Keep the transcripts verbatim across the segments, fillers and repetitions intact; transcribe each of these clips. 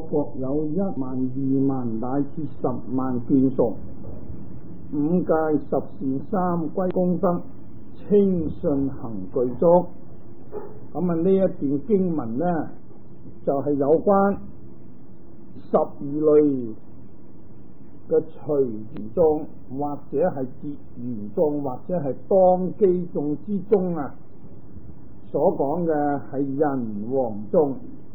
國有一萬、二萬乃至十萬眷屬，五戒十善三歸功德，稱信行具足。咁啊，呢一段經文呢，就係、是、有關十二類嘅隨緣眾，或者係結緣眾，或者係當機眾之中啊，所講嘅係人王眾。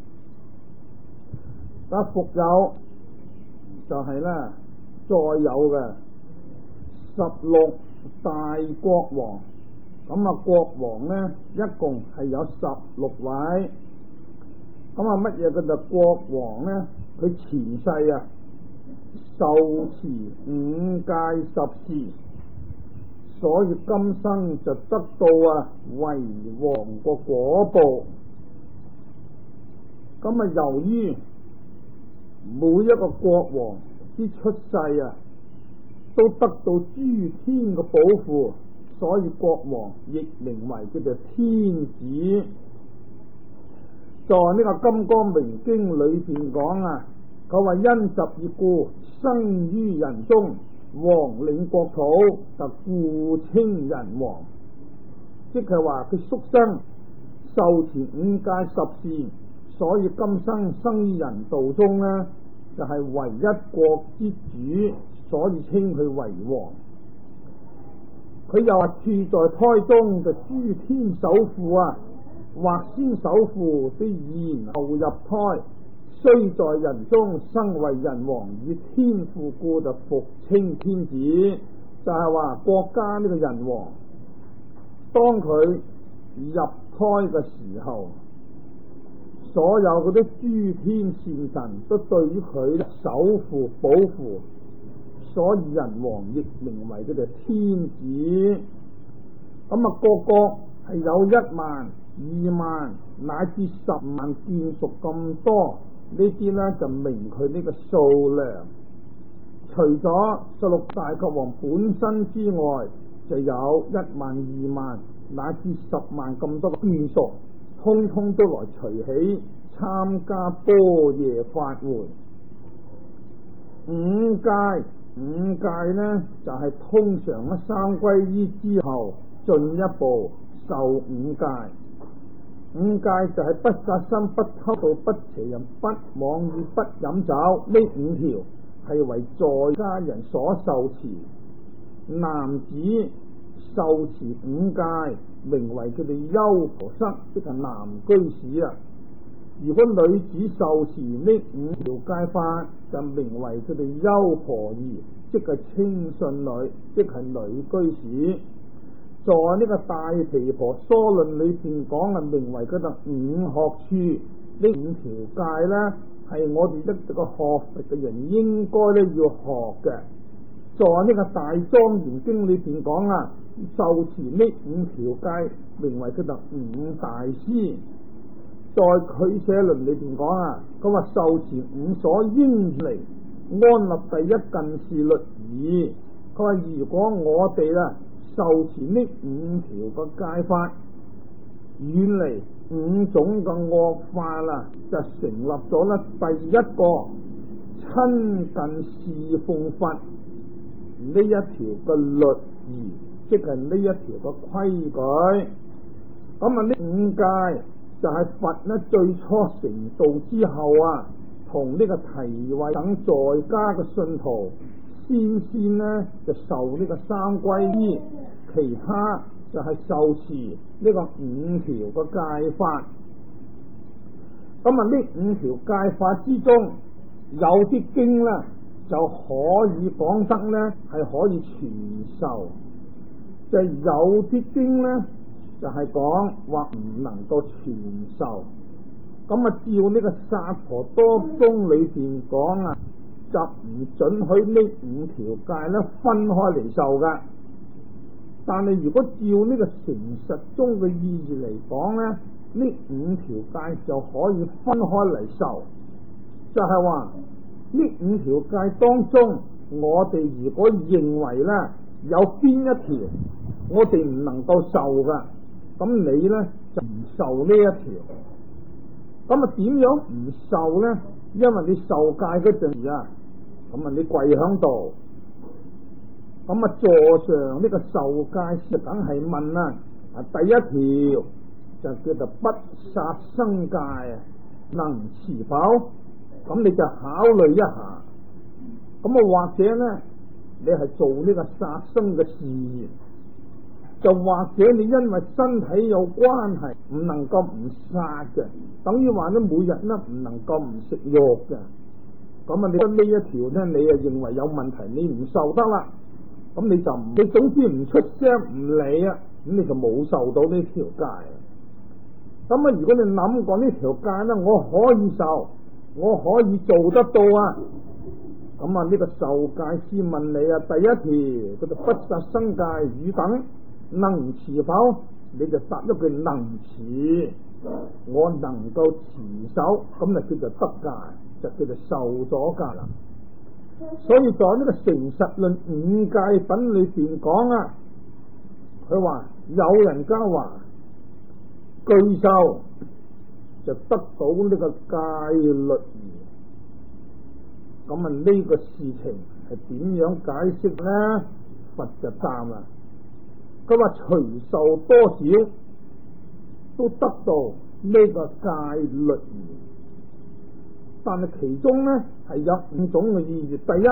但復有就係咧，再有嘅十六大國王。咁啊，國王呢，一共係有十六位。咁啊，乜嘢叫做國王呢？佢前世啊，受持五戒十善，所以今生就得到啊為王個果報。咁啊，由於每一個國王之出世啊，都得到諸天嘅保護，所以國王亦名為叫做天子。在呢個《金剛明經》裏邊講啊，佢話因十業故生於人中，王領國土，特故稱人王。即係話佢宿生受持五戒十善，所以今生生於人道中呢，就係、是、唯一國之主，所以稱佢為王。佢又話處在胎中就諸天首富啊，或先首富的然後入胎，雖在人中生為人王，以天賦故就復稱天子。就係、是、話國家呢個人王，當佢入胎嘅時候，所有嗰啲諸天善神都對於佢守護保護，所以人王亦名為佢哋天子。咁啊，個個係有一萬、二萬乃至十萬眷屬咁多，呢啲呢就明佢呢個數量。除咗十六大國王本身之外，就有一萬、二萬乃至十萬咁多眷屬，通通都來隨喜參加般若法會。五戒五戒呢就係、是、通常咧三皈依之後進一步受五戒。五戒就係不殺生、不偷盜、不邪淫、不妄語、不飲酒。呢五條係為在家人所受持。男子受持五戒，名為佢哋優婆塞，即係男居士啊。如果女子受持呢五條戒法，就名為佢哋優婆夷，即係清信女，即係女居士。在呢個大毗婆疏論裏邊講啊，名為佢哋五學處。呢五條戒呢，係我哋一個學佛嘅人應該咧要學嘅。在呢個大莊嚴經裏邊講啊，受持呢五條戒，名為佢哋五大師。在俱舍論裏邊講啊，佢話受持五所應嚟安立第一近事律儀。佢話如果我哋啊受持呢五條嘅戒法，遠離五種嘅惡法啦，就成立咗咧第一個親近侍奉佛呢一條嘅律儀，即係呢一條嘅規矩。咁啊，呢五戒就係佛呢最初成道之後啊，同呢個提慧等在家嘅信徒先先呢就受呢個三皈依，其他就係受持呢個五條嘅戒法。咁啊，呢五條戒法之中，有啲經呢就可以講得呢係可以傳授，就係、有啲經呢就係講話唔能夠傳授。咁啊，照呢個薩婆多宗裏邊講啊，就唔准許呢五條戒咧分開嚟受噶。但係如果照呢個誠實中嘅意義嚟講咧，呢五條戒就可以分開嚟受。就係話呢五條戒當中，我哋如果認為咧有邊一條我哋唔能夠受噶，咁你咧就唔受呢一條。咁啊，點樣唔受咧？ 因為你受戒嗰陣時啊，咁啊你跪響度，咁啊座上呢個受戒師梗係問啦，啊第一條就叫做不殺生戒啊，能持否？咁你就考慮一下，咁啊或者呢，你係做呢個殺生嘅事業，就或者你因為身體有關係唔能夠唔殺嘅，等於話咧每日咧唔能夠唔食肉嘅，咁啊你覺得呢一條咧你啊認為有問題，你唔受得啦，咁你就唔你總之唔出聲唔理啊，咁你就冇受到呢條戒。咁啊如果你諗過呢條戒咧，我可以受，我可以做得到啊，咁啊呢個受戒師問你啊，第一條叫做不殺生戒與等能持否？你就答一句能持，我能夠持守，咁就叫做得戒，就叫做受咗戒啦。所以在呢個誠實論五戒品裏邊講啊，佢話有人家話具受就得到呢個戒律儀，咁啊呢個事情係點樣解釋呢？佛就答啦，佢話隨受多少都得到呢個戒律儀，但係其中呢係有五種嘅意義。第一，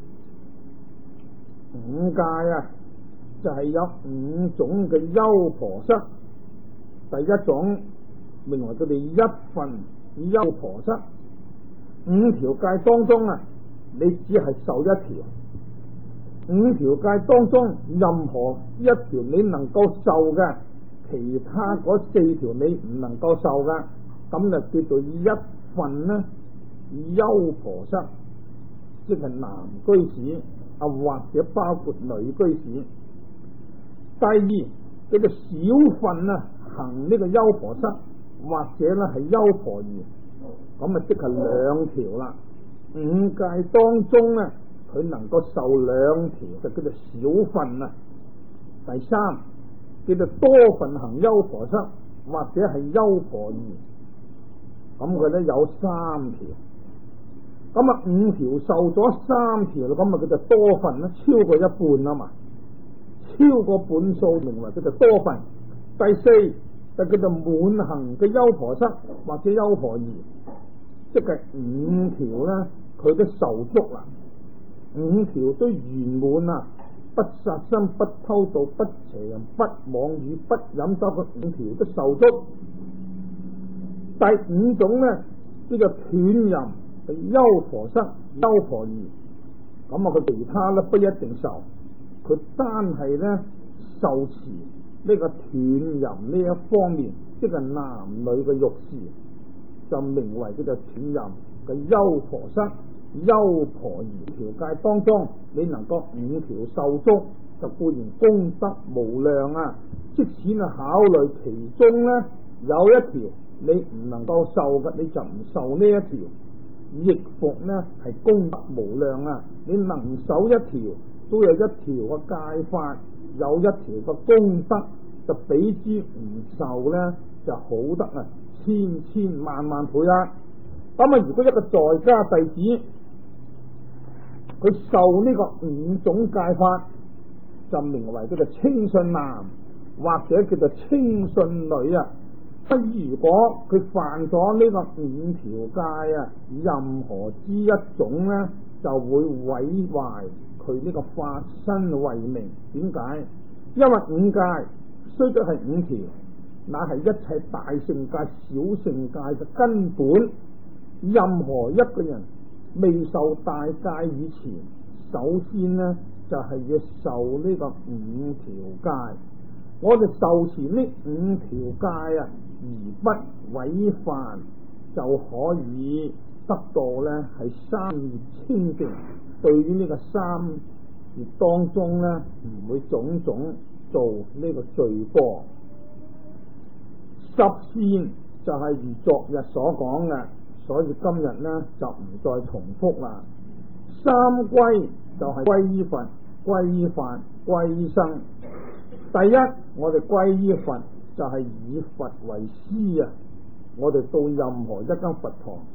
五戒啊就係、是、有五種嘅優婆塞，第一種名為佢哋一分優婆塞。五條戒當中啊，你只係受一條。五條戒當中任何一條你能夠受嘅，其他嗰四條你唔能夠受嘅，咁就叫做一分呢優婆塞，即係男居士啊，或者包括女居士。第二叫做小分啊，行呢個優婆塞，或者咧係優婆夷，咁啊即係兩條啦。五戒當中咧，佢能夠受兩條就叫做小分啊。第三叫做多分行優婆塞，或者係優婆夷，咁佢咧有三條。咁啊五條受咗三條啦，咁啊佢就多分啦，超過一半啊嘛，超過半數名為叫做多分。第四就叫做滿行嘅優婆塞或者優婆夷，即係五條咧，佢都受足啦，五條都圓滿啊！不殺生、不偷盜、不邪淫、不妄語、不飲酒嘅五條都受足。第五種咧，呢個斷淫嘅優婆塞、優婆夷，咁啊佢其他咧不一定受，佢單係咧受持呢個斷淫呢一方面，即係男女嘅欲事，就名為叫做斷淫嘅優婆塞、優婆夷。條戒當中，你能夠五條受足，就固然功德無量啊！即使啊考慮其中咧有一條你唔能夠受嘅，你就唔受呢一條，亦復呢係功德無量啊！你能守一條，都有一條嘅戒法，有一條嘅功德，就比之唔受呢就好得啊，千千萬萬倍啊！咁啊，如果一個在家弟子，佢受呢個五種戒法，就名為叫做清信男，或者叫做清信女啊。不如果佢犯咗呢個五條戒啊，任何之一種呢，就會毀壞佢呢個法身慧命。點解？因為五戒雖則係五條，那係一切大乘戒、小乘戒嘅根本。任何一個人未受大戒以前，首先呢就係、是、要受呢個五條戒。我哋受持呢五條戒啊，而不違犯，就可以得到呢係三業清淨。對於呢個三業當中呢，唔會種種做呢個罪過。十善就係如昨日所講嘅，所以今日呢就唔再重複啦。三歸就係歸依佛、歸依法、歸依僧。第一，我哋歸依佛就係以佛為師啊！我哋到任何一間佛堂，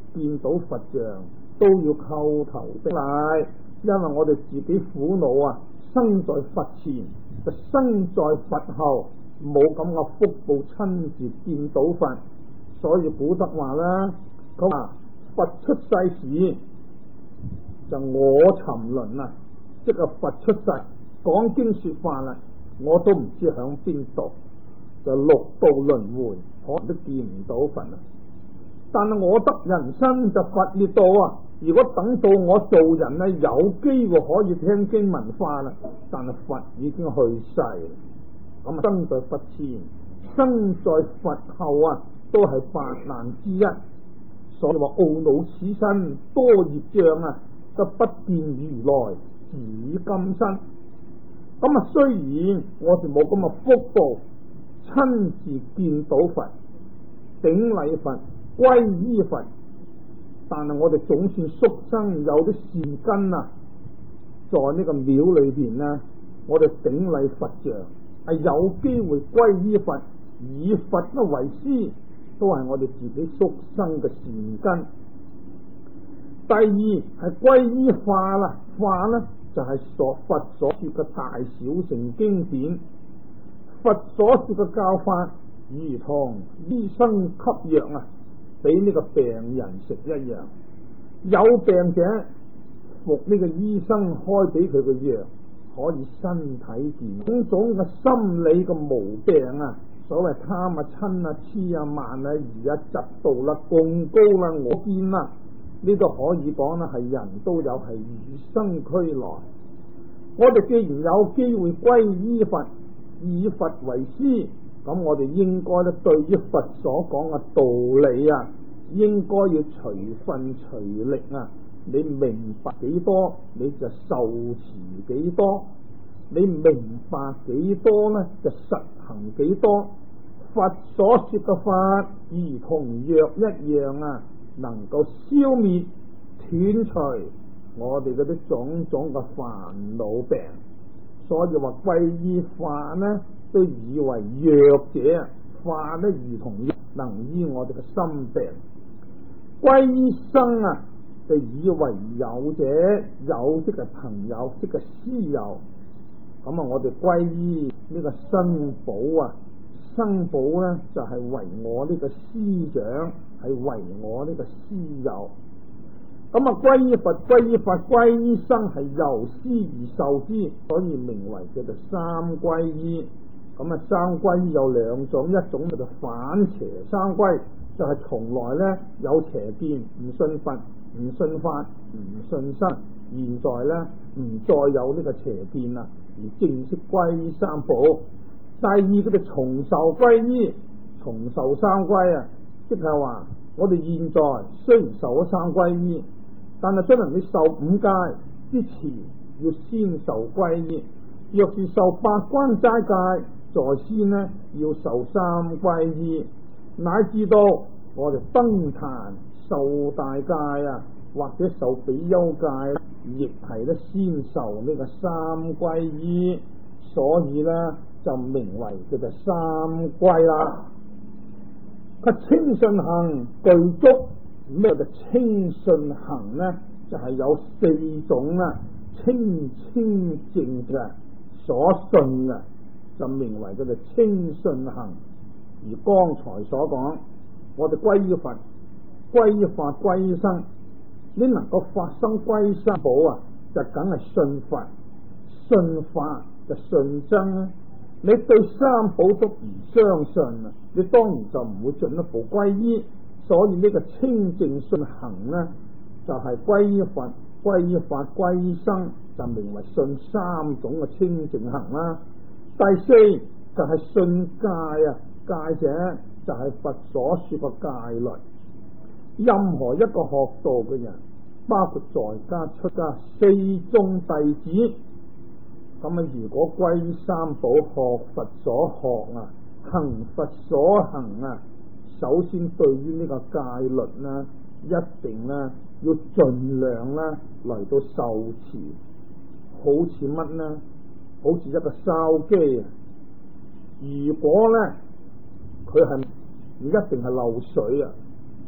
見到佛像都要叩頭頂禮，因為我哋自己苦惱啊，生在佛前就生在佛後，冇咁嘅福報親自見到佛，所以古德話啦，佢話佛出世時就我沉淪啊，即係佛出世講經說法啦，我都唔知響邊度，就六道輪迴，可能都見唔到佛啊。但係我得人身就佛滅道啊！如果等到我做人呢，有機會可以聽經聞法啦，但係佛已經去世，咁生在佛前，生在佛後啊，都係八難之一。所以話懊惱此身多業障啊，就不見如來至今生。咁啊，雖然我哋冇咁嘅福報，親自見到佛、頂禮佛、皈依佛，但係我哋總算宿生有啲善根啊，在呢個廟裏邊呢，我哋頂禮佛像，係有機會皈依佛，以佛呢為師，都係我哋自己宿生嘅善根。第二係皈依化啦，化呢就係、是、所佛所說嘅大小乘經典，佛所說嘅教法，如同醫生給藥啊，俾呢個病人食一樣。有病者服呢個醫生開俾佢嘅藥，可以身體健康。種種嘅心理嘅毛病啊，所謂貪啊、嗔啊、痴啊、慢啊、疑啊、嫉妒啦、貢高啦、我見啦，呢個可以講啦，係人都有，係與生俱來。我哋既然有機會皈依佛，以佛為師，咁我哋應該咧對於佛所講嘅道理啊，應該要隨分隨力啊。你明白幾多，你就受持幾多；你明白幾多呢，就實行幾多。佛所說嘅法，如同藥一樣啊，能夠消滅斷除我哋嗰啲種種嘅煩惱病。所以話皈依法呢，都以為藥者，法呢如同藥，能醫我哋嘅心病。皈依僧啊，就以為有者，有即係朋友，即係師友。咁啊，我哋皈依呢個僧寶啊，僧寶呢就係、是、為我呢個師長，係為我呢個師友。咁啊，皈依佛、皈依法、皈依僧係由師而受之，所以名為叫做三皈依。咁啊，三皈依有兩種，一種叫做反邪三皈，就係、是、從來呢有邪見，唔信佛、唔信法、唔信僧。現在呢唔再有呢個邪見啦，而正式皈依三寶。第二叫做重受皈依，重受三皈啊，即係話我哋現在雖然受咗三皈依，但係將來你受五戒之前，要先受皈依；若是受八關齋戒，在先呢要受三皈依，乃至到我哋登壇受大戒啊，或者受比丘戒，亦係咧先受呢個三皈依。所以呢就名為叫做三皈啦。佢清信行具足，咩叫清信行呢？就係、是、有四種啦，清清淨嘅所信嘅，就名為叫做清信行。而剛才所講，我哋皈依佛、皈依法、皈依僧，你能夠發生皈三寶啊，就梗係信佛、信法就信僧啦。你對三寶都唔相信啊，你當然就唔會進一步皈依。所以呢個清淨信行呢，就係、是、皈依佛、皈依法、皈依僧，就名為信三種嘅清淨行啦。第四就係信戒啊，戒者就係佛所說嘅戒律。任何一個學道嘅人，包括在家出家四眾弟子，咁啊，如果皈依三寶，學佛所學啊，行佛所行啊，首先對於呢個戒律呢，一定呢要盡量呢嚟到受持。好似乜呢？好似一個筲箕啊，如果呢佢係唔一定係漏水啊，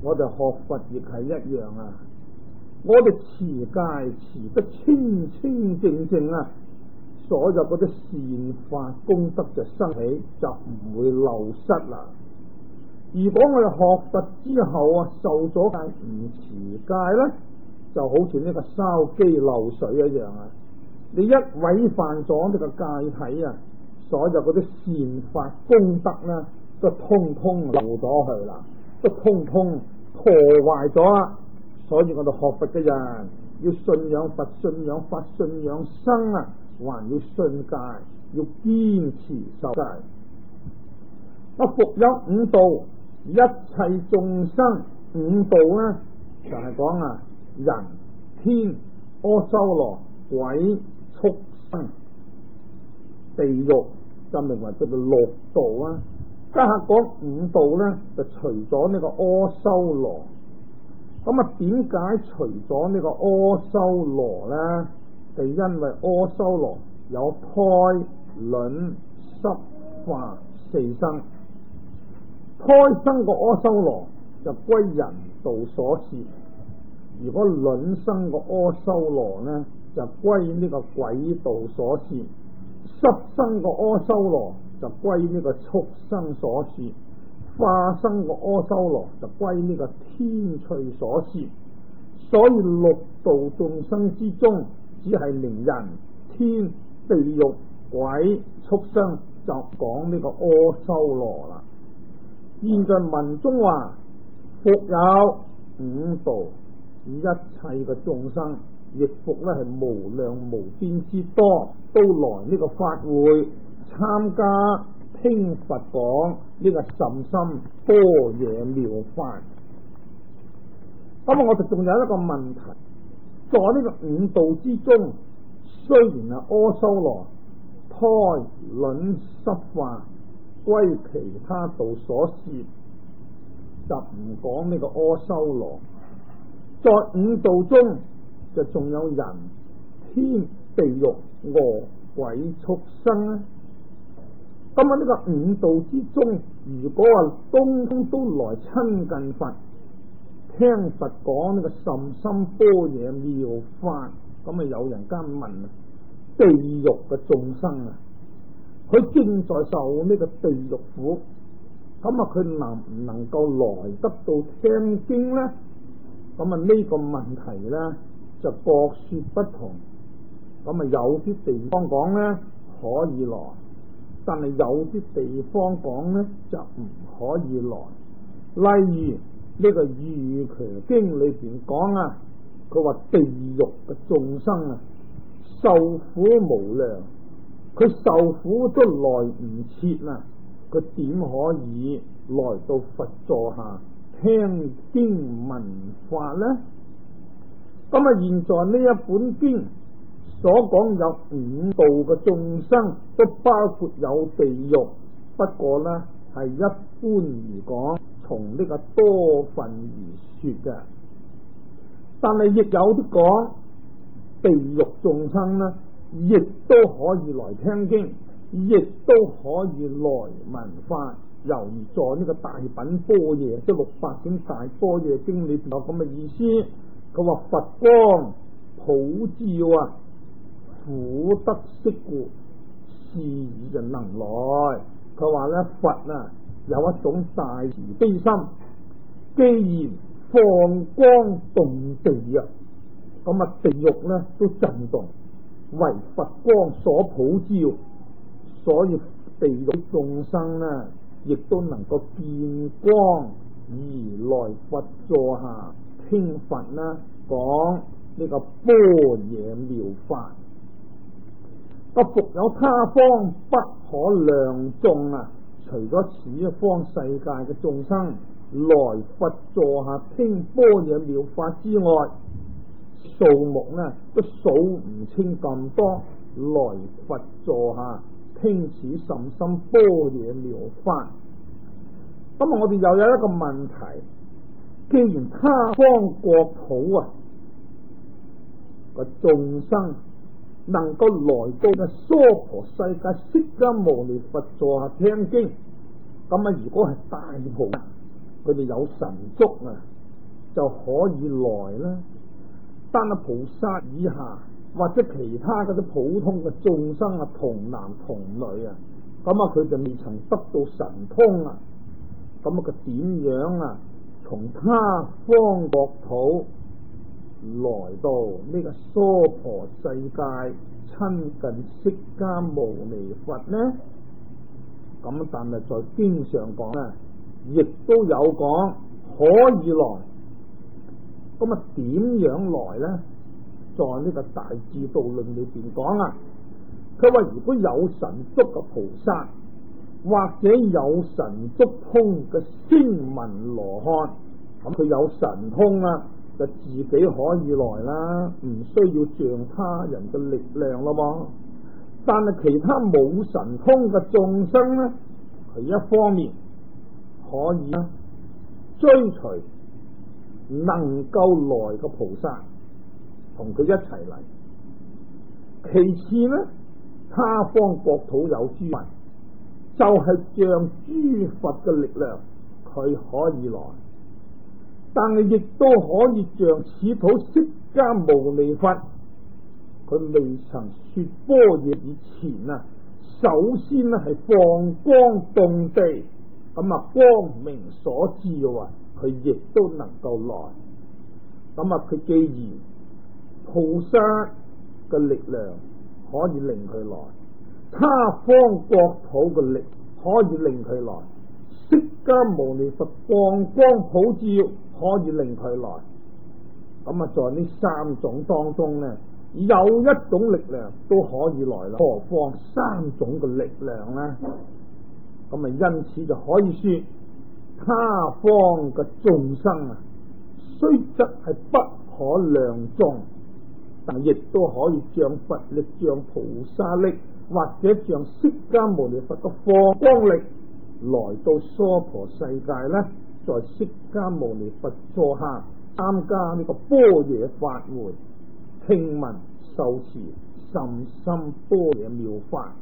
我哋學佛亦係一樣啊！我哋持戒持得清清淨淨啊，所有嗰啲善法功德就生起，就唔會流失啦。如果我哋學佛之後啊，受咗戒唔持戒咧，就好似呢個筲箕漏水一樣啊！你一違犯咗呢個戒體啊，所有嗰啲善法功德咧，都通通流咗去啦，都通通破壞咗啦。所以我哋學佛嘅人要信仰佛、信仰法、信仰僧啊，還要信戒，要堅持守戒。我復有五道，一切眾生五道咧，就係講啊，人、天、阿修羅、鬼、畜生、地獄，就名為叫做六道啊。家下講五道咧，就除咗呢個阿修羅。咁啊，點解除咗呢個阿修羅咧？就因為阿修羅有胎、卵、濕、化四生。胎生個阿修羅就歸人道所攝，如果卵生個阿修羅咧，就歸呢個鬼道所攝；濕生個阿修羅就歸呢個畜生所攝。化生個阿修羅就歸呢個天趣所攝，所以六道眾生之中，只係連人、天、地獄、鬼、畜生就講呢個阿修羅啦。現在文中話，復有五道，一切嘅眾生亦復咧係無量無邊之多，都來呢個法會參加聽佛講呢個甚深般若妙法。咁啊，我哋仲有一個問題，在呢個五道之中，雖然係阿修羅胎卵濕化歸其他道所攝，就唔講呢個阿修羅。在五道中，就仲有人、天、地獄、餓鬼、畜生啊。咁啊，呢個五道之中，如果話通通都來親近佛，聽佛講呢個甚深般若妙法，咁啊有人間問啊，地獄嘅眾生啊，佢正在受呢個地獄苦，咁啊佢能唔能夠來得到聽經呢？咁啊呢個問題呢，就各說不同。咁啊有啲地方講呢，可以來。但係有啲地方講呢，就唔可以來。例如呢個《瑜伽經》裏邊講啊，佢話地獄嘅眾生啊，受苦無量，佢受苦都來唔切啊，佢點可以來到佛座下聽經聞法呢？咁啊，現在呢一本經所講有五道嘅眾生，都包括有地獄，不過呢係一般而講，從呢個多分而說嘅。但係亦有啲講地獄眾生呢，亦都可以來聽經，亦都可以來聞法。猶如在呢個大品般若，即六百卷大般若經裏邊有咁嘅意思。佢話佛光普照啊，苦得悉故，是以就能來。佢話咧，佛啊有一種大慈悲心，既然放光動地啊，咁啊地獄咧都震動，為佛光所普照，所以地獄眾生呢亦都能夠見光而來佛座下聽佛啦，講呢個般若妙法。不復有他方不可量眾啊！除咗此一方世界嘅眾生來佛座下聽般若妙法之外，數目呢都數唔清咁多來佛座下聽此甚深般若妙法。咁啊，我哋又有一個問題，既然他方國土啊個眾生能夠來到嘅娑婆世界釋迦牟尼佛座下聽經，咁啊如果係大菩薩，佢哋有神足啊， 就可以來啦。但係菩薩以下或者其他嗰啲普通嘅眾生啊，童男童女啊，咁啊佢就未曾得到神通啊，咁啊佢點樣啊從他方國土來到呢個娑婆世界親近釋迦牟尼佛呢？咁但係在經上講咧，亦都有講可以來。咁啊點樣來呢？在呢個大智度論裏邊講啊，佢話如果有神足嘅菩薩，或者有神足通嘅聲聞羅漢，咁佢有神通啊，就自己可以來啦，唔需要仗他人嘅力量咯噃。但係其他冇神通嘅眾生呢，佢一方面可以追隨能夠來嘅菩薩同佢一齊嚟。其次呢，他方國土有諸佛，就係、是、像諸佛嘅力量，佢可以來。但係亦都可以像此土釋迦牟尼佛，佢未曾說般若以前啊，首先咧係放光動地，咁啊光明所照啊，佢亦都能夠來。咁啊佢既然菩薩嘅力量可以令佢來，他方國土嘅力可以令佢來，釋迦牟尼佛放光普照可以令佢來。咁啊在呢三種當中呢，有一種力量都可以來啦，何況三種嘅力量呢？咁啊因此就可以說，他方嘅眾生啊，雖則係不可量眾，但亦都可以像佛力、像菩薩力，或者像釋迦牟尼佛嘅放光力，來到娑婆世界呢，在釋迦牟尼佛座下參加呢個般若法會，聽聞受持甚深般若妙法。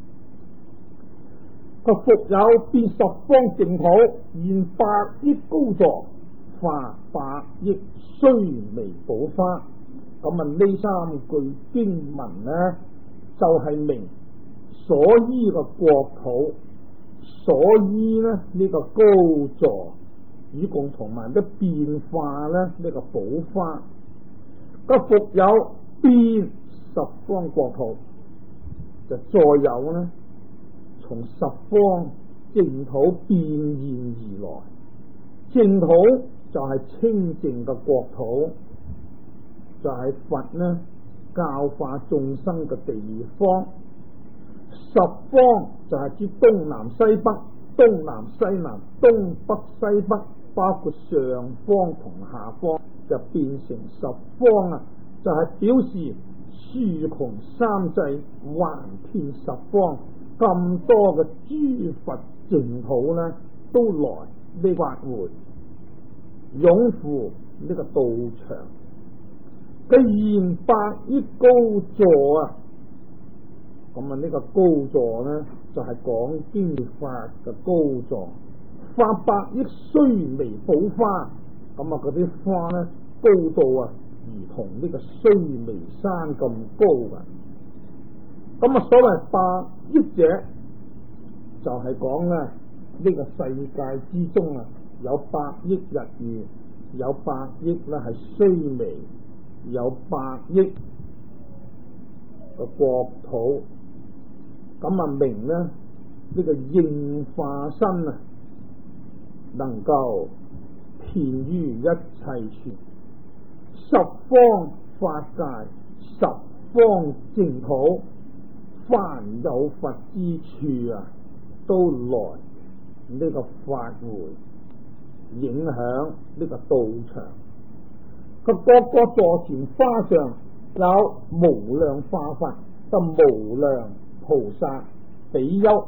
個復有遍十方淨土，現百億高座，化百億須彌寶花。咁啊呢三句經文呢，就係、是、明所依嘅國土，所依呢呢、這個高座，以共同埋啲變化呢呢、這個寶花。個復有遍十方國土，就再有呢從十方淨土變現而來。淨土就係清淨嘅國土，就係、是、佛呢教化眾生嘅地方。十方就係指東南西北，東南西南，東北西北，包括上方同下方，就變成十方啊！就係、是、表示諸窮三際，橫遍十方，咁多嘅諸佛淨土呢，都來呢法會，擁護呢個道場。佢現百億高座啊！咁啊呢個高座呢，就係、是、講經法嘅高座，化百億須彌寶花。咁啊嗰啲花呢，高度啊如同呢個須彌山咁高噶。咁啊所謂百億者，就係講咧呢個世界之中啊，有百億日月，有百億咧係須彌，有百億嘅國土。咁啊明咧呢、這個應化身啊，能夠遍於一切處，十方法界，十方淨土，凡有佛之處啊，都來呢個法會，影響呢個道場。個個個座前花上有無量化佛，就無量菩薩比丘，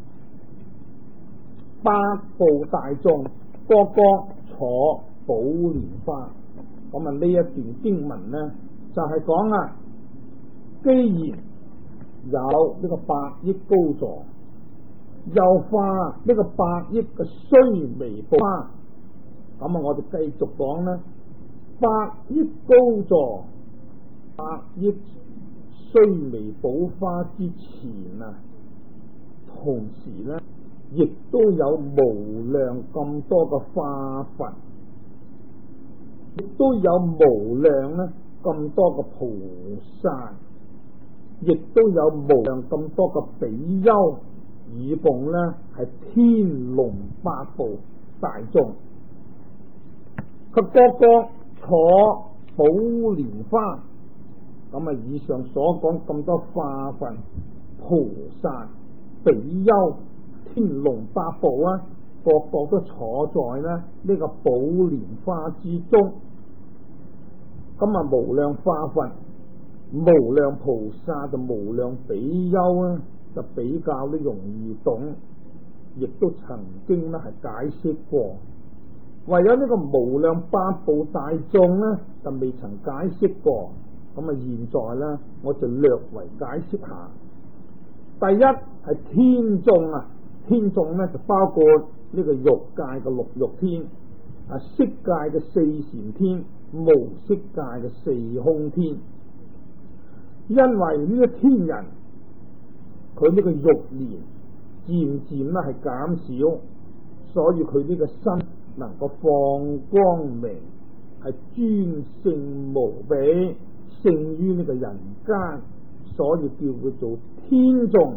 百部大眾，個個坐寶蓮花。咁啊呢一段經文呢，就係、是、講啊，既然有呢個百億高座，又化呢個百億嘅須彌寶花， 咁啊，我哋繼續講啦。百億高座，百億須彌寶花之前啊，同時咧，亦都有無量咁多嘅化佛，亦都有無量咧咁多嘅菩薩，亦都有無量咁多嘅比丘，以供咧係天龍八部大眾，佢個個坐寶蓮花。咁啊，以上所講咁多化佛、菩薩、比丘、天龍八部啊，個個都坐在咧呢個寶蓮花之中。咁啊，無量化佛、無量菩薩就無量比丘啊，就比較都容易懂，亦都曾經咧係解釋過。唯有呢個無量八部大眾咧，就未曾解釋過。咁啊，現在咧，我就略為解釋下。第一係天眾啊，天眾咧就包括呢個欲界嘅六欲天，啊色界嘅四禪天，無色界嘅四空天。因為呢個天人佢呢個欲念漸漸咧係減少，所以佢呢個身能夠放光明，係尊勝無比，勝於呢個人間，所以叫佢做天眾。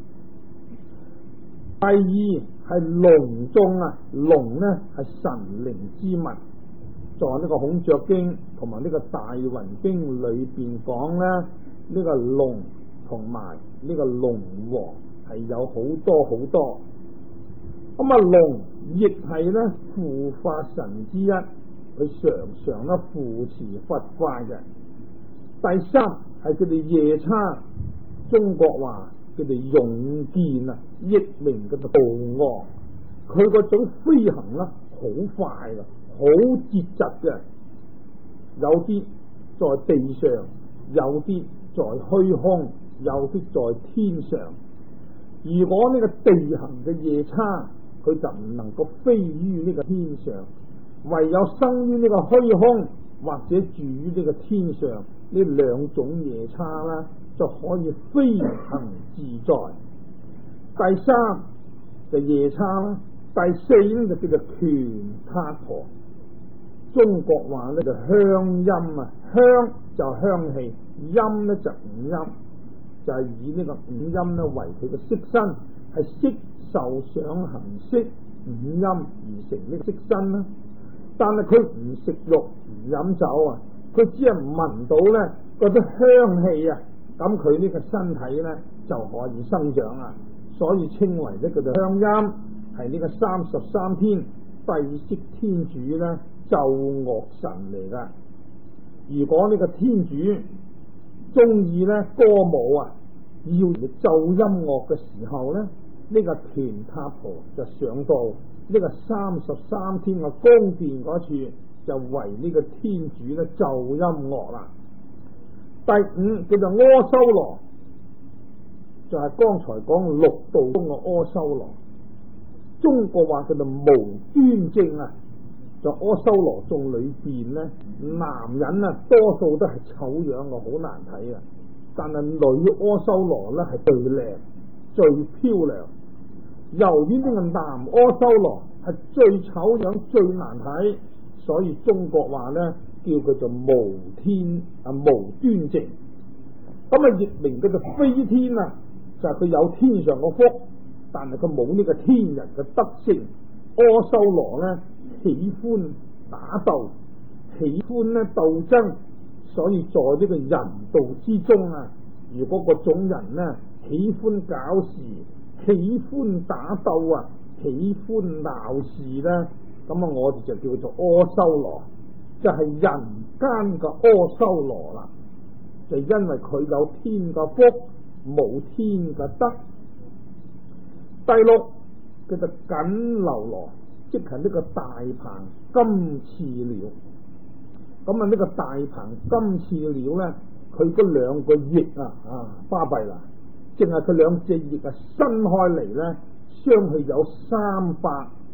第二係龍眾啊，龍呢係神靈之物，在呢個孔雀經同埋呢個大雲經裏邊講咧，呢個龍同埋呢個龍王係有好多好多。咁啊，龍亦係咧護法神之一，佢常常咧扶持佛法嘅。第三係佢哋夜叉，中國話佢哋勇健啊，益明嘅渡惡，佢嗰種飛行咧好快嘅，好節疾嘅，有啲在地上，有啲在虛空，有啲在天上。如果呢個地行嘅夜叉，佢就唔能夠飛於呢個天上，唯有生於呢個虛空或者住於呢個天上，呢兩種夜叉啦，就可以飛行自在。第三就夜叉啦，第四呢就叫做權塔婆。中國話呢就香音啊，香就香氣，音呢就五音，就係、是、以呢個五音呢為佢嘅色身，係色受想行識五音而成呢個色身啦。但係佢唔食肉唔飲酒啊，佢只係聞到咧嗰啲香氣啊，咁佢呢個身體咧就可以生長啦。所以稱為呢個叫做香音，係呢個三十三天帝釋天主咧奏樂神嚟噶。如果呢個天主中意咧歌舞啊，要奏音樂嘅時候咧，呢個權塔婆就上到呢個三十三天嘅宮殿嗰處，就為呢個天主咧奏音樂啦。第五叫做阿修羅，就係剛才講六道中嘅阿修羅。中國話叫做無端正啊，在阿修羅眾裏邊咧，男人啊多數都係醜樣嘅，好難睇啊。但係女阿修羅咧係最靚最漂亮。由於呢個男阿修羅係最醜樣最難睇，所以中國話咧叫佢做無天啊無端正。咁啊譯名叫做飛天啊，就係、是、佢有天上嘅福，但係佢冇呢個天人嘅德性。阿修羅咧喜歡打鬥，喜歡咧鬥爭，所以在呢個人道之中啊，如果嗰種人咧喜歡搞事，喜歡打鬥啊，喜歡鬧事咧，咁啊我哋就叫做阿修羅，就係、是、人間嘅阿修羅啦。就因為佢有天嘅福，冇天嘅德。第六叫做緊流羅，即係呢個大鵬金翅鳥。咁啊呢個大鵬金翅鳥咧，佢嗰兩個翼啊啊巴閉啦，淨係佢兩隻翼啊伸開嚟咧，相去有三百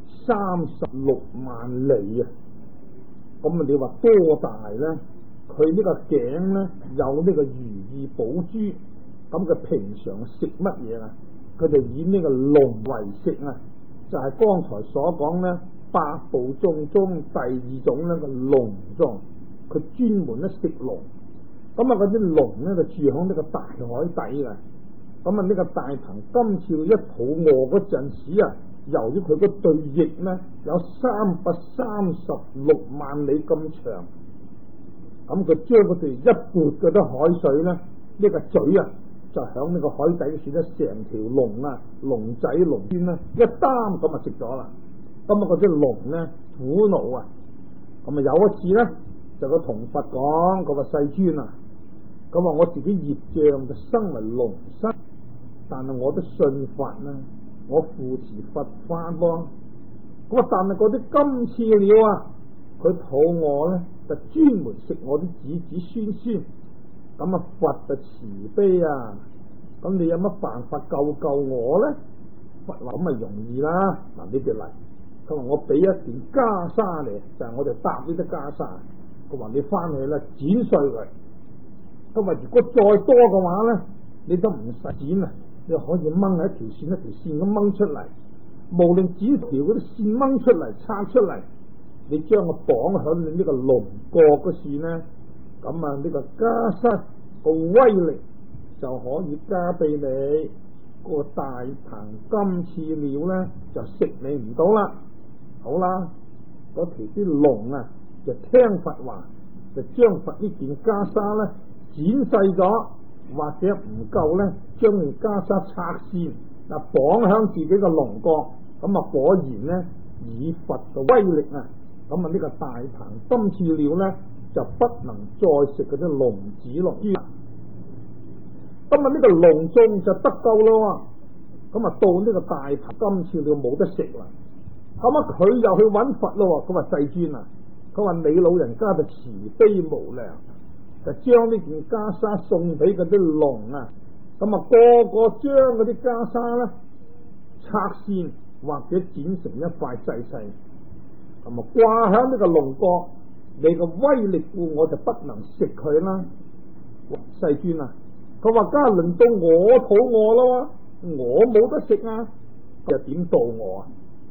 三十六萬里啊！咁啊，你話多大咧？佢呢個頸咧有呢個如意寶珠，咁佢平常食乜嘢啊？佢就以呢個龍為食啊！就係、是、剛才所講咧，八部眾中第二種咧個龍種，佢專門咧食龍。咁啊，嗰啲龍咧就住響呢個大海底嘅。咁啊，呢個大鵬金翅一肚餓嗰陣時啊，由於佢嗰對翼咧有三百三十六萬里咁長，咁佢將嗰對一撥嗰啲海水咧，呢、這個嘴啊就響呢個海底嘅處咧，成條龍啊、龍仔、龍圈咧一擔咁啊食咗啦。咁啊，嗰啲龍咧苦惱啊，咁啊有一次咧就個同佛講，佢話世尊啊，咁話我自己業障就生為龍身，但係我都信佛啦，我扶持佛法噃。咁啊，但係嗰啲金翅鳥啊，佢肚餓咧就專門食我啲子子孫孫。咁啊，佛就慈悲啊，咁你有乜辦法救救我咧？佛話咁咪容易啦，嗱呢條嚟，佢話我俾一件袈裟嚟，就係、是、我哋搭呢啲袈裟。佢話你翻去咧剪碎佢。佢話如果再多嘅話咧，你都唔使剪啊，你可以掹一條線一條線咁掹出嚟，無論剪條嗰啲線掹出嚟拆出嚟，你將我綁響你呢個龍角嗰處咧，咁啊呢個袈裟個威力就可以加俾你。個大鵬金翅鳥咧就食你唔到啦。好啦，嗰條啲龍啊就聽佛話，就將佛呢件袈裟咧剪細咗，或者唔夠咧，將件袈裟拆線嗱綁響自己嘅龍角，咁啊果然咧以佛嘅威力啊，咁啊呢個大鵬金翅鳥咧就不能再食嗰啲龍子龍珠。咁啊呢個龍眾就得救咯，咁啊到呢個大鵬金翅鳥冇得食啦。咁啊佢又去揾佛咯，佢話世尊啊，佢話你老人家就慈悲無量，就將呢件袈裟送俾嗰啲龍啊，咁啊個個將嗰啲袈裟咧拆線或者剪成一塊細細，咁啊掛喺呢個龍角，你個威力故我就不能食佢啦。世尊啊，佢話家輪到我肚餓咯，我冇得食啊，又點度我啊？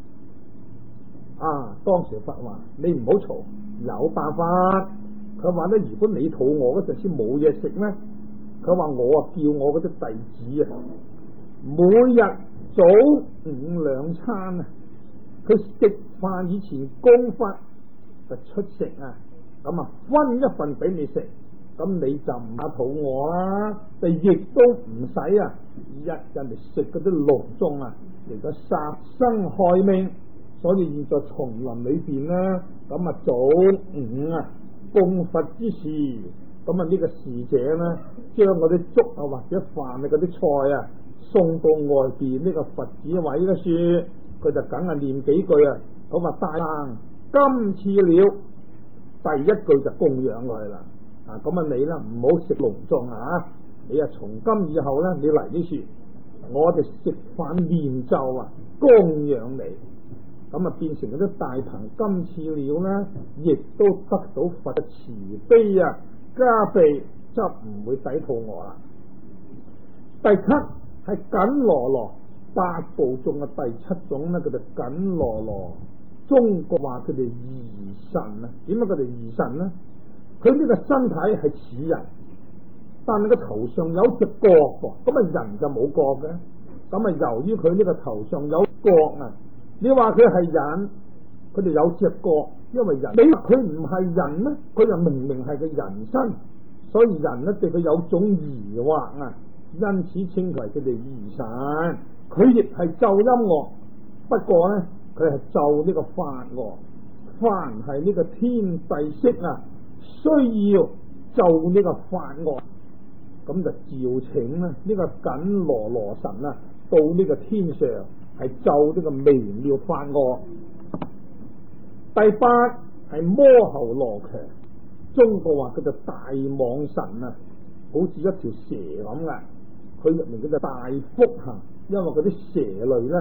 啊！當時佛話你唔好嘈，有辦法。佢話咧，如果你肚餓嗰陣先冇嘢食咧，佢話我啊叫我嗰啲弟子啊，每日早午兩餐啊，佢食飯以前供佛就出食啊，咁啊分一份俾你食，咁你就唔怕肚餓啦。就亦都唔使啊，日人哋食嗰啲龍眾啊嚟到殺生害命。所以現在叢林裏邊咧，咁啊早午啊供佛之時，咁啊呢個侍者咧，將嗰啲粥啊或者飯啊嗰啲菜啊送到外邊呢個佛子位嘅處，佢就梗係念幾句啊，咁啊大鵬金翅鳥，第一句就供養佢啦。啊咁啊你咧唔好食龍眾啊，你啊從今以後咧，你嚟呢處，我哋食飯念咒啊供養你。咁啊，變成嗰啲大鵬金翅鳥咧，亦都得到佛嘅慈悲啊，加被就唔會抵肚餓啦。第七係緊羅羅，八部眾嘅第七種咧，佢就緊羅羅。中國話佢哋疑神啊，點解佢哋疑神咧？佢呢個身體係似人，但係個頭上有隻角噃，咁啊人就冇角嘅。咁啊，由於佢呢個頭上有角啊。你話佢係人，佢哋有隻角，因為人。你話佢唔係人咧，佢又明明係個人身，所以人咧對佢有種疑惑啊，因此稱為佢哋疑神。佢亦係奏音樂，不過咧佢係奏呢個法樂。凡係呢個天帝釋啊，需要奏呢個法樂，咁就召請啦呢個緊羅羅神啊到呢個天上。係奏呢個微妙法樂。第八係摩睺羅強，中國話佢就大蟒神啊，好似一條蛇咁噶。佢入面佢就大腹行，因為嗰啲蛇類咧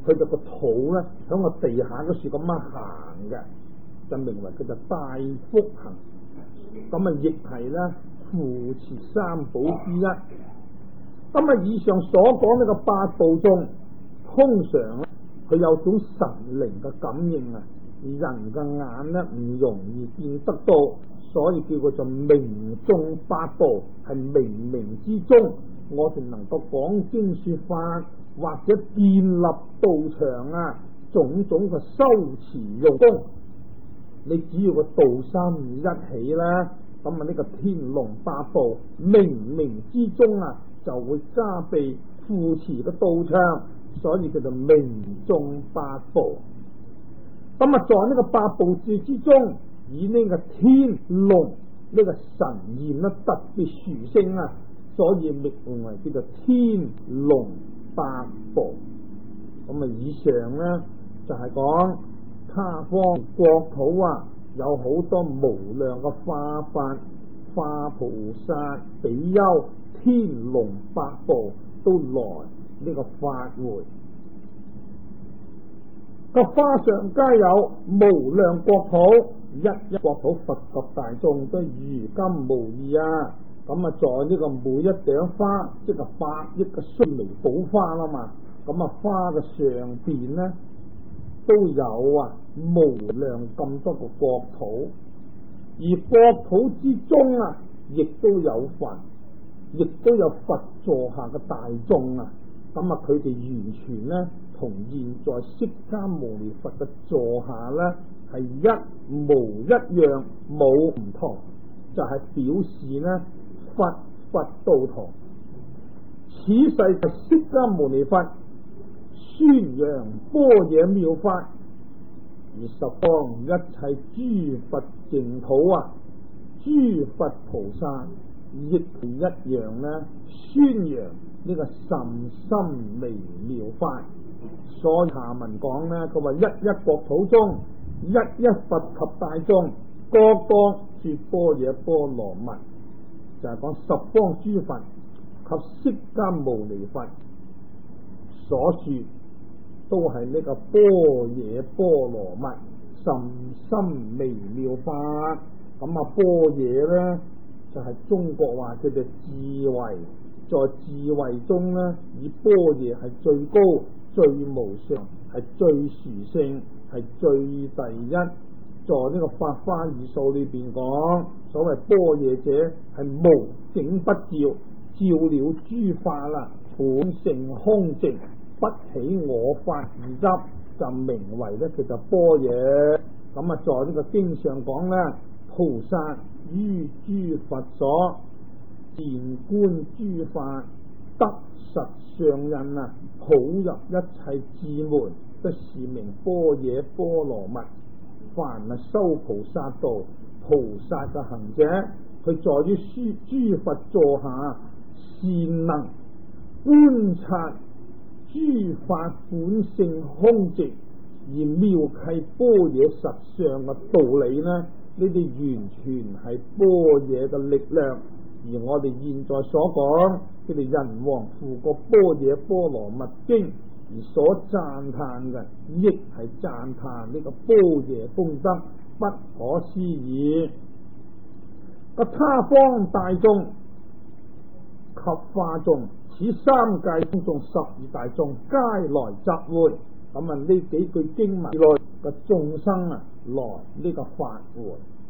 佢就個肚咧響個地下嗰處咁樣行嘅，就名為佢就大福行。咁啊，亦係咧扶持三寶之一。咁啊，以上所講呢個八部中，通常咧佢有種神靈嘅感應啊，人嘅眼咧唔容易見得到，所以叫佢做明眾八部，係冥冥之中，我哋能夠講經說法或者建立道場啊，種種嘅修持用功，你只要個道心一起啦，咁啊呢個天龍八部冥冥之中啊就會加備扶持個道場，所以叫做明眾八部。咁啊，在呢個八部字之中，以呢個天龍呢個神驗咧特別殊勝啊，所以命名為叫做天龍八部。咁啊，以上咧就係講他方國土啊，有好多無量嘅化法、化菩薩、比丘、天龍八部都來呢個法會。個花上皆有無量國土，一一國土佛及大眾都如金無異啊！咁啊，在呢個每一朵花，即係百億嘅須彌寶花啦嘛，咁啊花嘅上邊呢都有啊無量咁多個國土，而國土之中啊，亦都有佛，亦都有佛座下嘅大眾啊！咁啊，佢哋完全呢同現在釋迦牟尼佛嘅座下呢係一模一樣，冇唔同，就係、是、表示呢佛佛道同。此世就釋迦牟尼佛宣揚般若妙法，而十方一切諸佛淨土啊，諸佛菩薩亦係一樣呢宣揚呢個甚深微妙法。所以下文講呢，佢話一一國土中，一一佛及大眾，個個說般若波羅蜜，就係、是、講十方諸佛及釋迦牟尼佛所說，都係呢個般若波羅蜜甚深微妙法。咁啊，般若咧就係、是、中國話佢哋智慧，在智慧中咧，以般若係最高、最無上，係最殊勝，係最第一。在呢個法華義數裏邊講，所謂般若者係無境不照，照了諸法啦，本性空寂，不起我法而執，就名為咧叫做般若。咁啊，在呢個經上講咧，菩薩於諸佛所見觀諸法，得實相印啊，普入一切智門，都是名般若波羅蜜。凡係修菩薩道、菩薩嘅行者，佢在於諸諸佛座下，善能觀察諸法本性空寂，而妙契般若實相嘅道理呢？呢啲完全係般若嘅力量。而我哋現在所講，佢哋人王附過般若波羅蜜經而所讚歎嘅，亦係讚歎呢個般若功德不可思議。個他方大眾及化眾，此三界中眾十二大眾皆來集會。咁啊，呢幾句經文內嘅眾生啊，來呢個法會。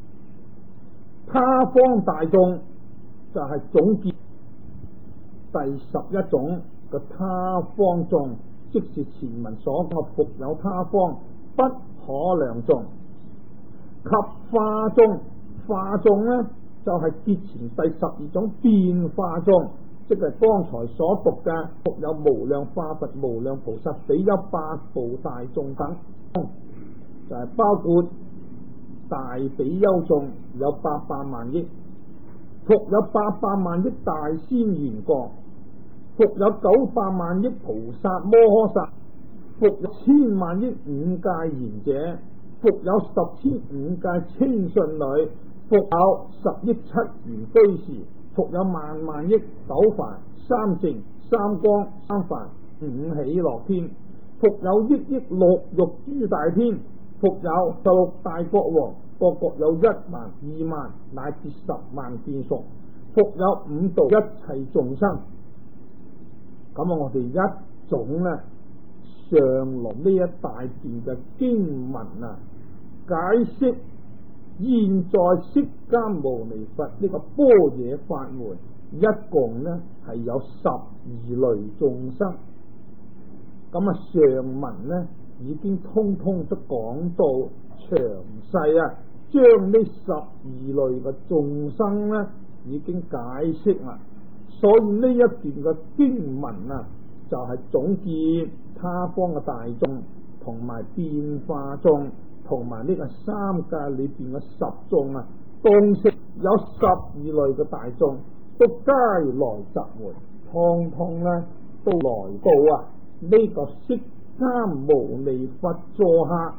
他方大眾就係總結第十一種嘅他方眾，即是前文所講復有他方不可量眾。及化眾，化眾呢就係、是、結前第十二種變化眾，即係剛才所讀嘅復有無量化佛、無量菩薩、比丘、八部大眾等，就係、是、包括大比丘眾有八百萬億，復有八百萬億大仙緣覺，復有九百萬億菩薩摩訶薩，復有千萬億五界賢者，復有十千五界清順女，復有十億七緣居士，復有萬萬億九梵三淨三光三梵五喜樂天， 復有億億六欲諸大天，復有十六大國王，各國有一萬、二萬乃至十萬眷屬，復有五道一切眾生。咁啊，我哋一種咧上落呢一大段嘅經文啊，解釋現在釋迦牟尼佛呢個般若法門，一共咧係有十二類眾生。咁啊，上文咧已經通通都講到詳細啊，將呢十二類嘅眾生咧已經解釋啦。所以呢一段嘅經文啊，就係、是、總結他方嘅大眾，同埋變化眾，同埋呢個三界裏邊嘅十眾啊，共識有十二類嘅大眾，都皆來集會，通通咧都來到啊呢、這個釋迦牟尼佛座下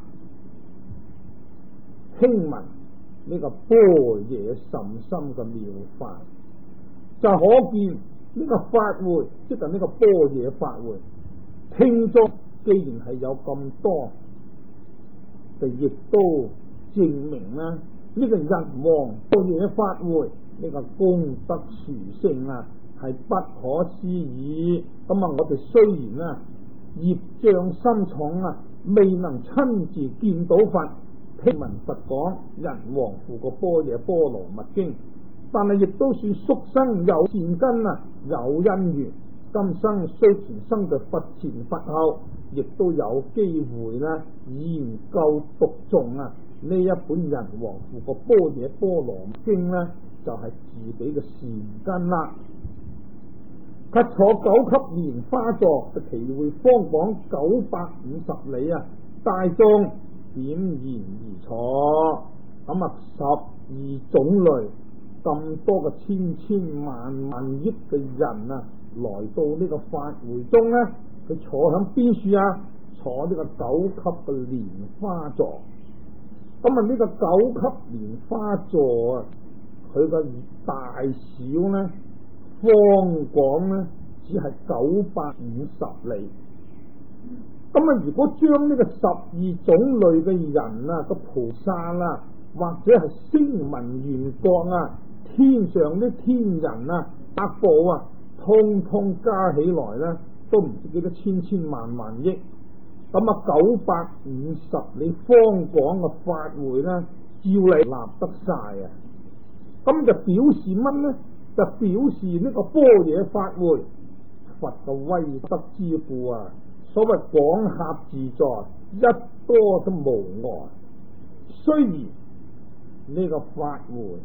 聽聞呢個般若甚深嘅妙法。就可見呢個法會，即係呢個般若法會，聽眾既然係有咁多，就亦都證明啦，呢個人王般若法會呢個功德殊勝啊，係不可思議。咁啊，我哋雖然啊業障深重啊，未能親自見到佛，聽聞佛講人王付個般若波羅蜜經，但係亦都算宿生有善根啊，有因緣，今生雖前生在佛前佛後，亦都有機會咧研究讀誦啊呢一本人王付個般若波羅蜜經咧，就係、是、自己嘅善根啦。佢坐九級蓮花座，其會方廣九百五十里啊，大眾點然而坐。咁啊，十二種類。咁多嘅千千萬萬億嘅人啊，來到呢個法會中咧，佢坐響邊處啊？坐呢個九級嘅蓮花座。咁啊，呢個九級蓮花座啊，佢個大小咧，方廣咧，只係九百五十里。咁啊，如果將呢個十二種類嘅人啊，個菩薩啦，或者係聲聞緣覺啊，天上啲天人啊、百部啊，通通加起來咧，都唔知幾多千千萬萬億。咁啊，九百五十里方廣嘅法會咧，照理立得晒啊！咁就表示乜咧？就表示呢個般若法會，佛嘅威德之故啊！所謂廣狹自在，一多都無礙。雖然呢個法會，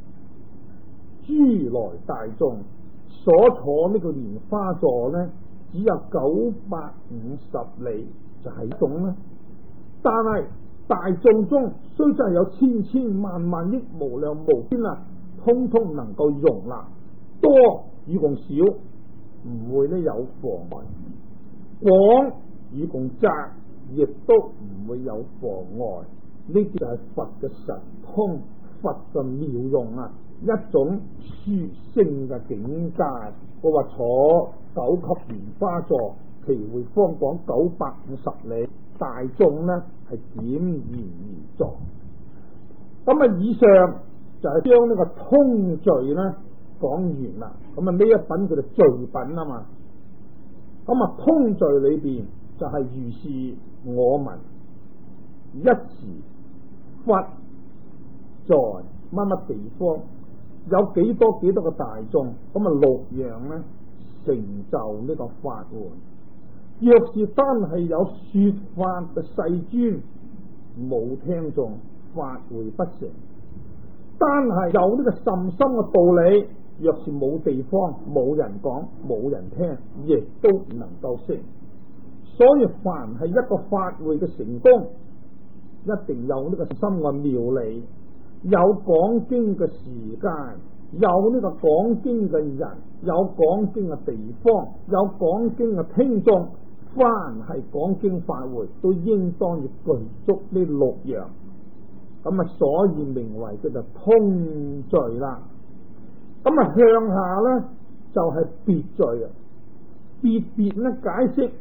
諸來大眾所坐呢個蓮花座呢，只有九百五十里，就係一種啦。但係大眾中雖真係有千千萬萬億無量無邊啊，通通能夠容納，多與共少唔會呢有妨礙，廣與共窄亦都唔會有妨礙。呢啲就係佛嘅神通，佛嘅妙用啊！一種殊勝嘅境界。我話坐九級蓮花座，其會方廣九百五十里，大眾呢係點然而坐。咁啊，以上就係將呢個通序呢講完啦。咁啊，呢一品叫做序品啊嘛。咁啊，通序裏邊就係如是我聞一時佛在乜乜地方，有幾多幾多個大眾，咁啊六樣呢成就呢個法會。若是單係有說法嘅世尊，冇聽眾，法會不成；單係有呢個甚深嘅道理，若是冇地方、冇人講、冇人聽，亦都唔能夠成。所以凡係一個法會嘅成功，一定有呢個深嘅妙理，有講經嘅時間，有呢個講經嘅人，有講經嘅地方，有講經嘅聽眾。凡係講經法會，都應當要具足呢六樣。咁啊，所以名為叫做通序啦。咁啊，向下咧就係別序啊，別別咧解釋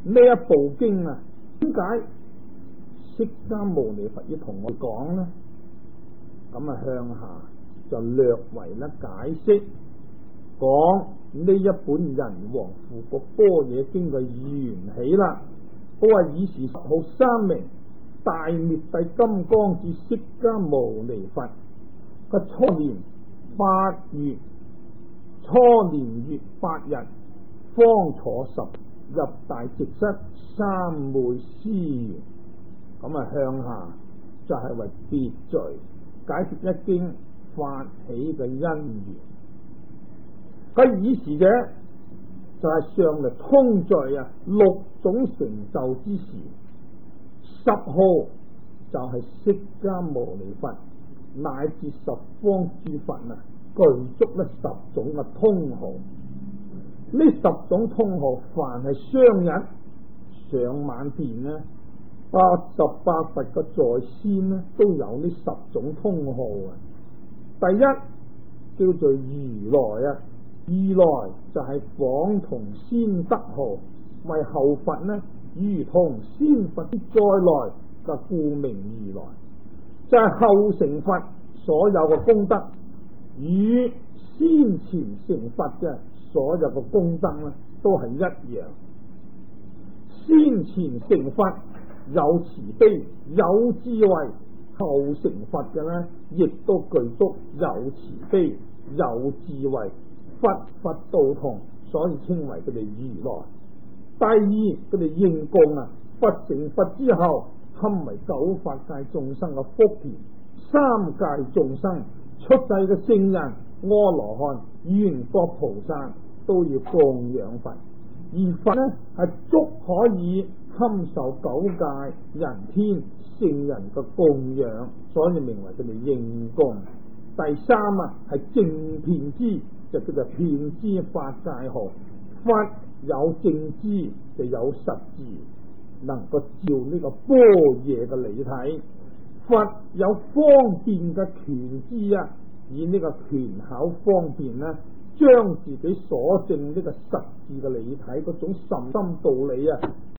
呢一部經啊，點解釋迦牟尼佛要同我講呢？咁啊，向下就略為咧解釋，講呢一本人王富國般若經嘅緣起啦。佢話以時十號三名大滅帝金剛智釋迦牟尼佛嘅初年八月，初年月八日，方坐十入大直室三昧思源。咁啊，向下就係為秩序解釋一經發起嘅因緣。佢以時者就係上嚟通序啊六種成就之時，十號就係釋迦牟尼佛乃至十方諸佛啊，具足咧十種嘅通號。呢十種通號，凡係雙日上晚殿呢，八十八佛嘅在先呢，都有呢十種通號啊。第一叫做如來啊，如來就係仿同先德號，為後佛呢如同先佛之再來嘅故名如來，就係、是、後成佛所有嘅功德與先前成佛嘅所有嘅功德呢都係一樣。先前成佛有慈悲有智慧，後成佛嘅呢亦都具足有慈悲有智慧，佛佛道同，所以稱為佢哋如來。第二，佢哋應供啊，佛成佛之後堪為九法界眾生嘅福田，三界眾生出世嘅聖人、阿羅漢、緣覺菩薩都要供養佛，而佛呢係足可以堪受九界人天聖人嘅供養，所以名為佢哋應供。第三啊係正遍知，就叫做遍知法界號。佛有正知就有實智，能夠照呢個般若嘅理體。佛有方便嘅權知啊，以呢個權巧方便呢，將自己所證呢個實智嘅理體嗰種甚深道理啊，